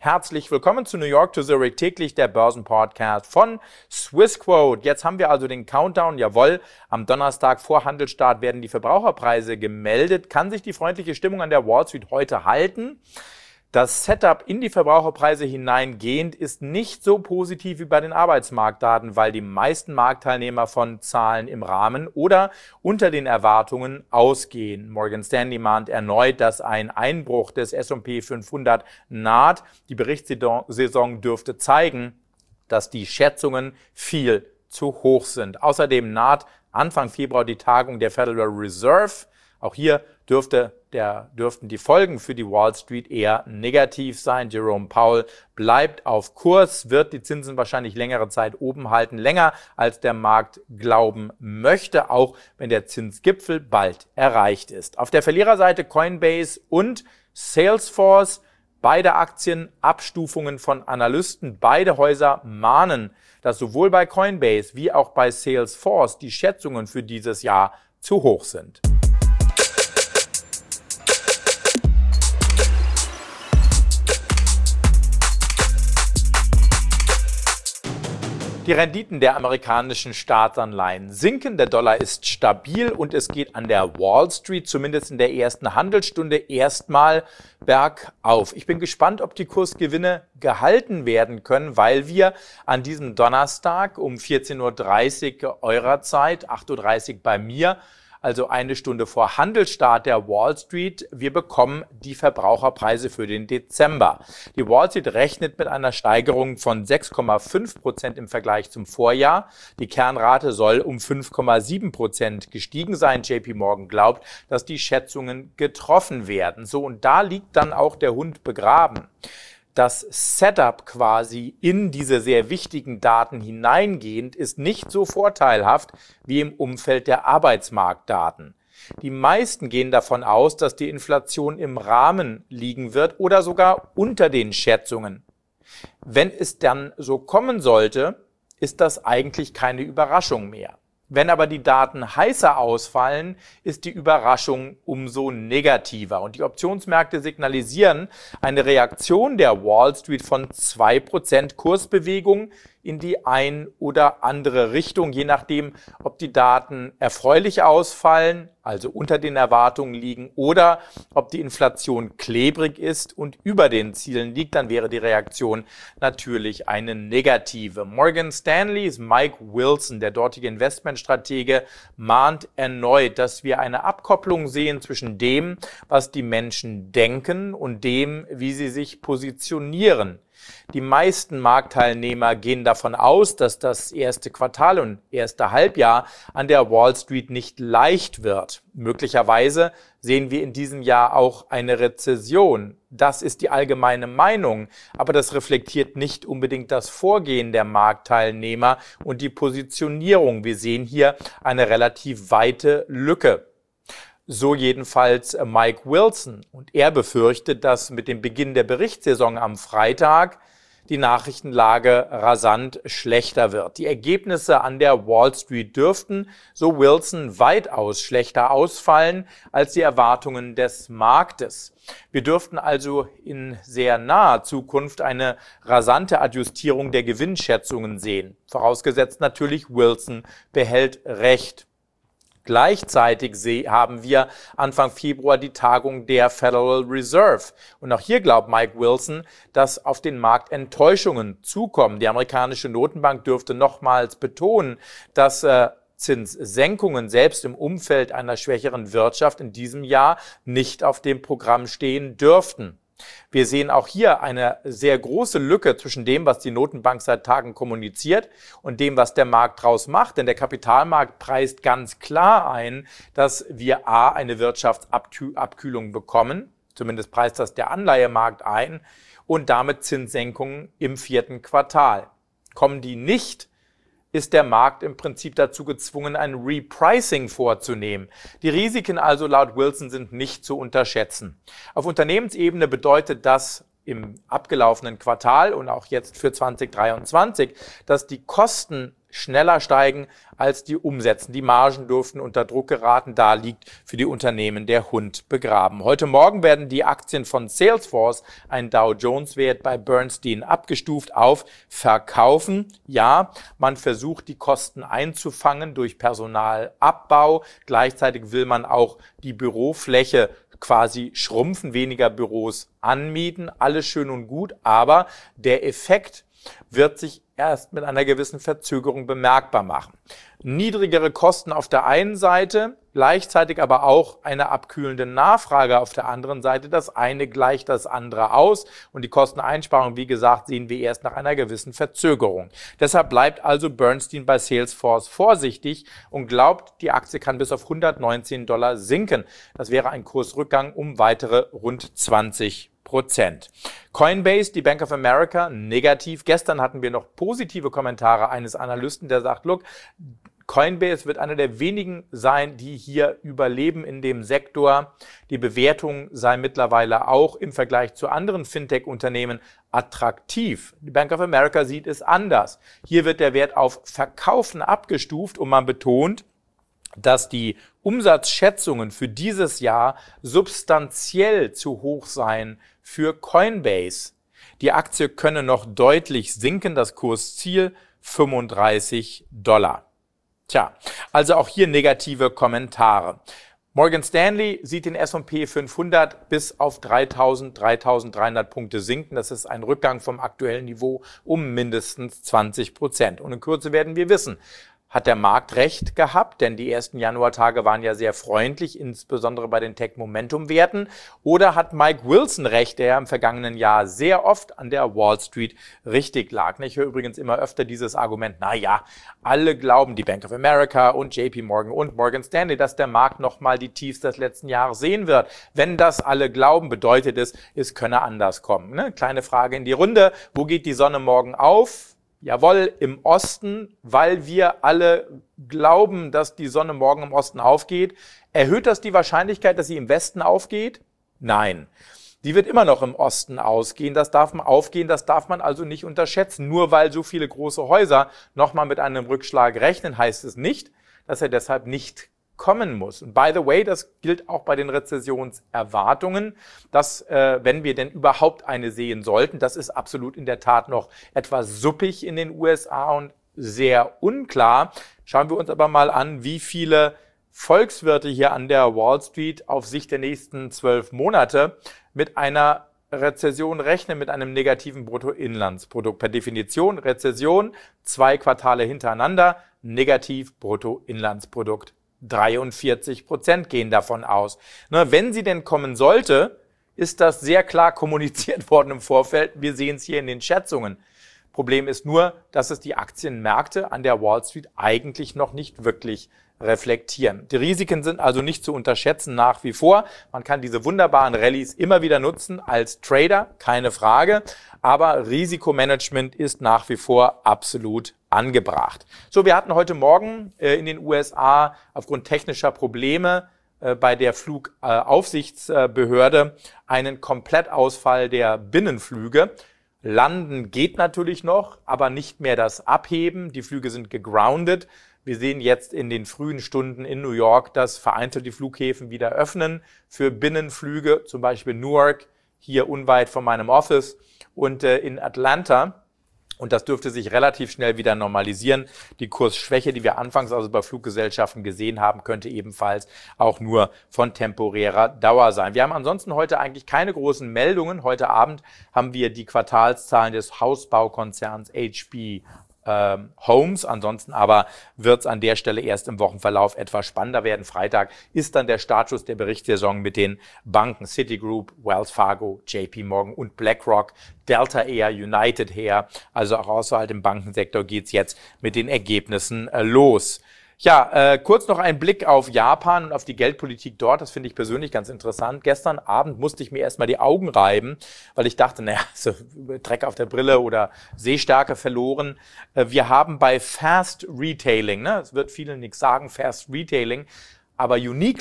Herzlich willkommen zu New York to Zurich täglich, der Börsenpodcast von Swissquote. Jetzt haben wir also den Countdown, jawohl, am Donnerstag vor Handelsstart werden die Verbraucherpreise gemeldet. Kann sich die freundliche Stimmung an der Wall Street heute halten? Das Setup in die Verbraucherpreise hineingehend ist nicht so positiv wie bei den Arbeitsmarktdaten, weil die meisten Marktteilnehmer von Zahlen im Rahmen oder unter den Erwartungen ausgehen. Morgan Stanley mahnt erneut, dass ein Einbruch des S&P 500 naht. Die Berichtssaison dürfte zeigen, dass die Schätzungen viel zu hoch sind. Außerdem naht Anfang Februar die Tagung der Federal Reserve. Auch hier dürften die Folgen für die Wall Street eher negativ sein. Jerome Powell bleibt auf Kurs, wird die Zinsen wahrscheinlich längere Zeit oben halten, länger als der Markt glauben möchte, auch wenn der Zinsgipfel bald erreicht ist. Auf der Verliererseite Coinbase und Salesforce, beide Aktien, Abstufungen von Analysten, beide Häuser mahnen, dass sowohl bei Coinbase wie auch bei Salesforce die Schätzungen für dieses Jahr zu hoch sind. Die Renditen der amerikanischen Staatsanleihen sinken, der Dollar ist stabil und es geht an der Wall Street, zumindest in der ersten Handelsstunde, erstmal bergauf. Ich bin gespannt, ob die Kursgewinne gehalten werden können, weil wir an diesem Donnerstag um 14.30 Uhr eurer Zeit, 8.30 Uhr bei mir, also eine Stunde vor Handelsstart der Wall Street, wir bekommen die Verbraucherpreise für den Dezember. Die Wall Street rechnet mit einer Steigerung von 6,5% im Vergleich zum Vorjahr. Die Kernrate soll um 5,7% gestiegen sein. JP Morgan glaubt, dass die Schätzungen getroffen werden. So, und da liegt dann auch der Hund begraben. Das Setup quasi in diese sehr wichtigen Daten hineingehend ist nicht so vorteilhaft wie im Umfeld der Arbeitsmarktdaten. Die meisten gehen davon aus, dass die Inflation im Rahmen liegen wird oder sogar unter den Schätzungen. Wenn es dann so kommen sollte, ist das eigentlich keine Überraschung mehr. Wenn aber die Daten heißer ausfallen, ist die Überraschung umso negativer. Und die Optionsmärkte signalisieren eine Reaktion der Wall Street von 2% Kursbewegung in die ein oder andere Richtung, je nachdem, ob die Daten erfreulich ausfallen, also unter den Erwartungen liegen, oder ob die Inflation klebrig ist und über den Zielen liegt, dann wäre die Reaktion natürlich eine negative. Morgan Stanleys Mike Wilson, der dortige Investmentstratege, mahnt erneut, dass wir eine Abkopplung sehen zwischen dem, was die Menschen denken und dem, wie sie sich positionieren. Die meisten Marktteilnehmer gehen davon aus, dass das erste Quartal und erste Halbjahr an der Wall Street nicht leicht wird. Möglicherweise sehen wir in diesem Jahr auch eine Rezession. Das ist die allgemeine Meinung, aber das reflektiert nicht unbedingt das Vorgehen der Marktteilnehmer und die Positionierung. Wir sehen hier eine relativ weite Lücke. So jedenfalls Mike Wilson. Und er befürchtet, dass mit dem Beginn der Berichtssaison am Freitag die Nachrichtenlage rasant schlechter wird. Die Ergebnisse an der Wall Street dürften, so Wilson, weitaus schlechter ausfallen als die Erwartungen des Marktes. Wir dürften also in sehr naher Zukunft eine rasante Adjustierung der Gewinnschätzungen sehen. Vorausgesetzt natürlich, Wilson behält Recht. Gleichzeitig haben wir Anfang Februar die Tagung der Federal Reserve. Und auch hier glaubt Mike Wilson, dass auf den Markt Enttäuschungen zukommen. Die amerikanische Notenbank dürfte nochmals betonen, dass Zinssenkungen selbst im Umfeld einer schwächeren Wirtschaft in diesem Jahr nicht auf dem Programm stehen dürften. Wir sehen auch hier eine sehr große Lücke zwischen dem, was die Notenbank seit Tagen kommuniziert und dem, was der Markt draus macht. Denn der Kapitalmarkt preist ganz klar ein, dass wir eine Wirtschaftsabkühlung bekommen. Zumindest preist das der Anleihemarkt ein und damit Zinssenkungen im 4. Quartal. Kommen die nicht, ist der Markt im Prinzip dazu gezwungen, ein Repricing vorzunehmen. Die Risiken also laut Wilson sind nicht zu unterschätzen. Auf Unternehmensebene bedeutet das im abgelaufenen Quartal und auch jetzt für 2023, dass die Kosten schneller steigen als die Umsätze. Die Margen dürften unter Druck geraten. Da liegt für die Unternehmen der Hund begraben. Heute Morgen werden die Aktien von Salesforce, ein Dow-Jones-Wert bei Bernstein, abgestuft auf Verkaufen. Ja, man versucht, die Kosten einzufangen durch Personalabbau. Gleichzeitig will man auch die Bürofläche quasi schrumpfen, weniger Büros anmieten. Alles schön und gut, aber der Effekt wird sich erst mit einer gewissen Verzögerung bemerkbar machen. Niedrigere Kosten auf der einen Seite, gleichzeitig aber auch eine abkühlende Nachfrage auf der anderen Seite. Das eine gleicht das andere aus und die Kosteneinsparung, wie gesagt, sehen wir erst nach einer gewissen Verzögerung. Deshalb bleibt also Bernstein bei Salesforce vorsichtig und glaubt, die Aktie kann bis auf $119 sinken. Das wäre ein Kursrückgang um weitere rund 20%. Coinbase, die Bank of America, negativ. Gestern hatten wir noch positive Kommentare eines Analysten, der sagt, look, Coinbase wird einer der wenigen sein, die hier überleben in dem Sektor. Die Bewertung sei mittlerweile auch im Vergleich zu anderen Fintech-Unternehmen attraktiv. Die Bank of America sieht es anders. Hier wird der Wert auf Verkaufen abgestuft und man betont, dass die Umsatzschätzungen für dieses Jahr substanziell zu hoch seien für Coinbase. Die Aktie könne noch deutlich sinken, das Kursziel $35. Tja, also auch hier negative Kommentare. Morgan Stanley sieht den S&P 500 bis auf 3.300 Punkte sinken. Das ist ein Rückgang vom aktuellen Niveau um mindestens 20%. Und in Kürze werden wir wissen, hat der Markt recht gehabt, denn die ersten Januartage waren ja sehr freundlich, insbesondere bei den Tech-Momentum-Werten. Oder hat Mike Wilson recht, der im vergangenen Jahr sehr oft an der Wall Street richtig lag. Ich höre übrigens immer öfter dieses Argument, alle glauben, die Bank of America und JP Morgan und Morgan Stanley, dass der Markt nochmal die Tiefs des letzten Jahres sehen wird. Wenn das alle glauben, bedeutet es könne anders kommen. Kleine Frage in die Runde, wo geht die Sonne morgen auf? Jawohl, im Osten, weil wir alle glauben, dass die Sonne morgen im Osten aufgeht. Erhöht das die Wahrscheinlichkeit, dass sie im Westen aufgeht? Nein. Die wird immer noch im Osten aufgehen, das darf man also nicht unterschätzen. Nur weil so viele große Häuser nochmal mit einem Rückschlag rechnen, heißt es nicht, dass er deshalb nicht kommen muss. Und by the way, das gilt auch bei den Rezessionserwartungen, dass, wenn wir denn überhaupt eine sehen sollten, das ist absolut in der Tat noch etwas suppig in den USA und sehr unklar. Schauen wir uns aber mal an, wie viele Volkswirte hier an der Wall Street auf Sicht der nächsten 12 Monate mit einer Rezession rechnen, mit einem negativen Bruttoinlandsprodukt. Per Definition Rezession, 2 Quartale hintereinander, negativ Bruttoinlandsprodukt. 43% gehen davon aus. Wenn sie denn kommen sollte, ist das sehr klar kommuniziert worden im Vorfeld. Wir sehen es hier in den Schätzungen. Problem ist nur, dass es die Aktienmärkte an der Wall Street eigentlich noch nicht wirklich reflektieren. Die Risiken sind also nicht zu unterschätzen nach wie vor. Man kann diese wunderbaren Rallyes immer wieder nutzen als Trader, keine Frage. Aber Risikomanagement ist nach wie vor absolut angebracht. So, wir hatten heute Morgen in den USA aufgrund technischer Probleme bei der Flugaufsichtsbehörde einen Komplettausfall der Binnenflüge. Landen geht natürlich noch, aber nicht mehr das Abheben. Die Flüge sind gegroundet. Wir sehen jetzt in den frühen Stunden in New York, dass vereinzelt die Flughäfen wieder öffnen für Binnenflüge, zum Beispiel Newark, hier unweit von meinem Office, und in Atlanta. Und das dürfte sich relativ schnell wieder normalisieren. Die Kursschwäche, die wir anfangs also bei Fluggesellschaften gesehen haben, könnte ebenfalls auch nur von temporärer Dauer sein. Wir haben ansonsten heute eigentlich keine großen Meldungen. Heute Abend haben wir die Quartalszahlen des Hausbaukonzerns HB Homes. Ansonsten aber wird es an der Stelle erst im Wochenverlauf etwas spannender werden. Freitag ist dann der Startschuss der Berichtssaison mit den Banken Citigroup, Wells Fargo, JP Morgan und BlackRock, Delta Air, United Air. Also auch außerhalb im Bankensektor geht's jetzt mit den Ergebnissen los. Ja, kurz noch ein Blick auf Japan und auf die Geldpolitik dort. Das finde ich persönlich ganz interessant. Gestern Abend musste ich mir erstmal die Augen reiben, weil ich dachte, so Dreck auf der Brille oder Sehstärke verloren. Wir haben bei Fast Retailing, es wird vielen nichts sagen, Fast Retailing, aber Uniqlo,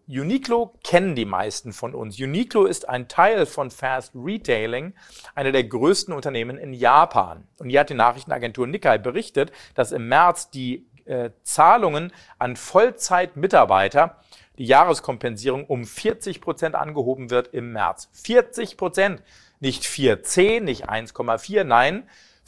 Uniqlo kennen die meisten von uns. Uniqlo ist ein Teil von Fast Retailing, einer der größten Unternehmen in Japan. Und hier hat die Nachrichtenagentur Nikkei berichtet, dass im März die Zahlungen an Vollzeitmitarbeiter, die Jahreskompensierung um 40% angehoben wird im März. 40%, nicht 4,10, nicht 1,4, nein,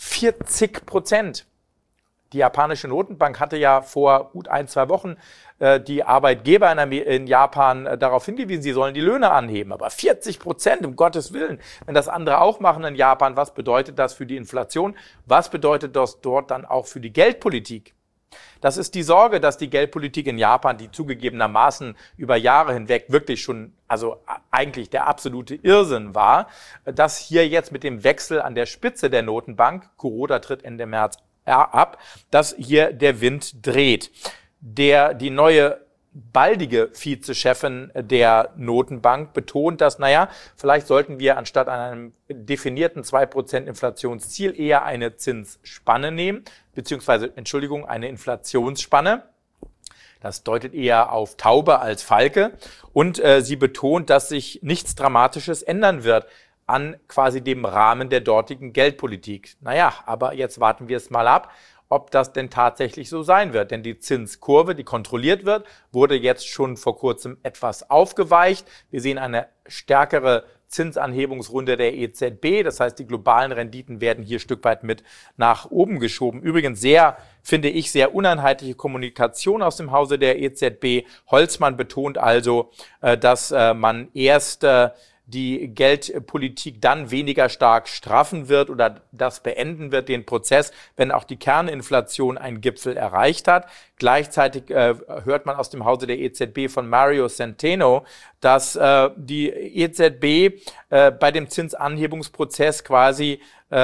40%. Die japanische Notenbank hatte ja vor gut 1-2 Wochen die Arbeitgeber in Japan darauf hingewiesen, sie sollen die Löhne anheben. Aber 40%, um Gottes Willen, wenn das andere auch machen in Japan, was bedeutet das für die Inflation? Was bedeutet das dort dann auch für die Geldpolitik? Das ist die Sorge, dass die Geldpolitik in Japan, die zugegebenermaßen über Jahre hinweg wirklich schon, also eigentlich der absolute Irrsinn war, dass hier jetzt mit dem Wechsel an der Spitze der Notenbank, Kuroda tritt Ende März ab, dass hier der Wind dreht. Die neue baldige Vizechefin der Notenbank betont, dass, vielleicht sollten wir anstatt an einem definierten 2% Inflationsziel eher eine Zinsspanne nehmen, beziehungsweise, eine Inflationsspanne. Das deutet eher auf Taube als Falke. Und sie betont, dass sich nichts Dramatisches ändern wird an quasi dem Rahmen der dortigen Geldpolitik. Aber jetzt warten wir es mal ab, ob das denn tatsächlich so sein wird. Denn die Zinskurve, die kontrolliert wird, wurde jetzt schon vor kurzem etwas aufgeweicht. Wir sehen eine stärkere Zinsanhebungsrunde der EZB. Das heißt, die globalen Renditen werden hier ein Stück weit mit nach oben geschoben. Übrigens finde ich, sehr uneinheitliche Kommunikation aus dem Hause der EZB. Holzmann betont also, dass man erst die Geldpolitik dann weniger stark straffen wird oder das beenden wird, den Prozess, wenn auch die Kerninflation einen Gipfel erreicht hat. Gleichzeitig hört man aus dem Hause der EZB von Mario Centeno, dass die EZB bei dem Zinsanhebungsprozess quasi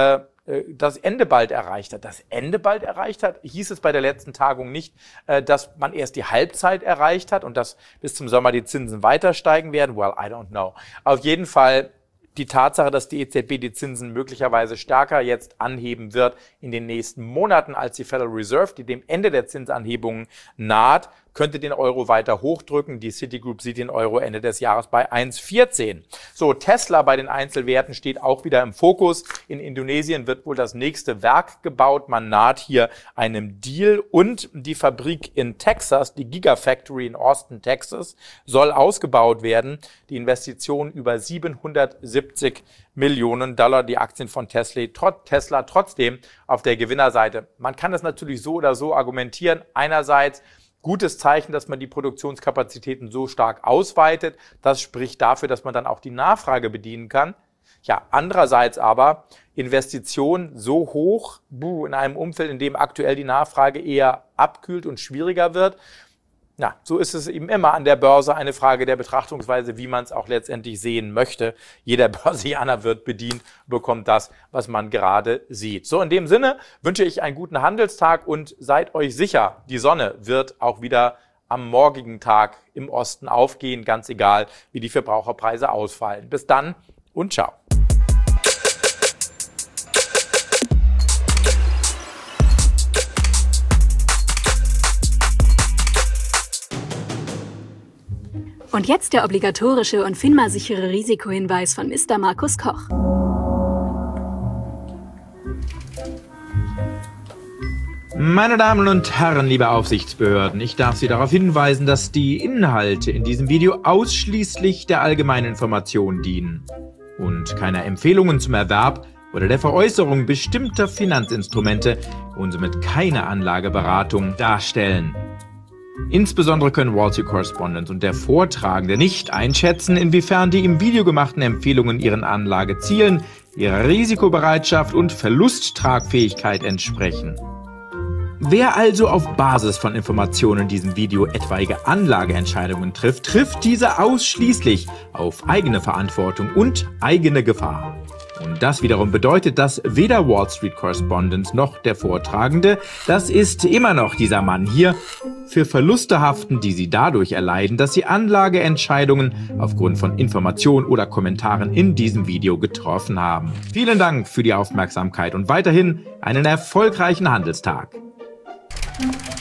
das Ende bald erreicht hat. Das Ende bald erreicht hat, hieß es bei der letzten Tagung nicht, dass man erst die Halbzeit erreicht hat und dass bis zum Sommer die Zinsen weiter steigen werden. Well, I don't know. Auf jeden Fall die Tatsache, dass die EZB die Zinsen möglicherweise stärker jetzt anheben wird in den nächsten Monaten als die Federal Reserve, die dem Ende der Zinsanhebungen naht, könnte den Euro weiter hochdrücken. Die Citigroup sieht den Euro Ende des Jahres bei 1,14. So, Tesla bei den Einzelwerten steht auch wieder im Fokus. In Indonesien wird wohl das nächste Werk gebaut. Man naht hier einem Deal und die Fabrik in Texas, die Gigafactory in Austin, Texas, soll ausgebaut werden. Die Investition über 770 Millionen $. Die Aktien von Tesla trotzdem auf der Gewinnerseite. Man kann das natürlich so oder so argumentieren. Einerseits gutes Zeichen, dass man die Produktionskapazitäten so stark ausweitet. Das spricht dafür, dass man dann auch die Nachfrage bedienen kann. Ja, andererseits aber Investitionen so hoch in einem Umfeld, in dem aktuell die Nachfrage eher abkühlt und schwieriger wird. Ja, so ist es eben immer an der Börse eine Frage der Betrachtungsweise, wie man es auch letztendlich sehen möchte. Jeder Börsianer wird bedient, bekommt das, was man gerade sieht. So, in dem Sinne wünsche ich einen guten Handelstag und seid euch sicher, die Sonne wird auch wieder am morgigen Tag im Osten aufgehen, ganz egal, wie die Verbraucherpreise ausfallen. Bis dann und ciao. Und jetzt der obligatorische und FINMA-sichere Risikohinweis von Mr. Markus Koch. Meine Damen und Herren, liebe Aufsichtsbehörden, ich darf Sie darauf hinweisen, dass die Inhalte in diesem Video ausschließlich der allgemeinen Information dienen und keine Empfehlungen zum Erwerb oder der Veräußerung bestimmter Finanzinstrumente und somit keine Anlageberatung darstellen. Insbesondere können Wall Street Correspondent und der Vortragende nicht einschätzen, inwiefern die im Video gemachten Empfehlungen ihren Anlagezielen, ihrer Risikobereitschaft und Verlusttragfähigkeit entsprechen. Wer also auf Basis von Informationen in diesem Video etwaige Anlageentscheidungen trifft, trifft diese ausschließlich auf eigene Verantwortung und eigene Gefahr. Und das wiederum bedeutet, dass weder Wall Street Correspondent noch der Vortragende, das ist immer noch dieser Mann hier, für Verluste haften, die sie dadurch erleiden, dass sie Anlageentscheidungen aufgrund von Informationen oder Kommentaren in diesem Video getroffen haben. Vielen Dank für die Aufmerksamkeit und weiterhin einen erfolgreichen Handelstag.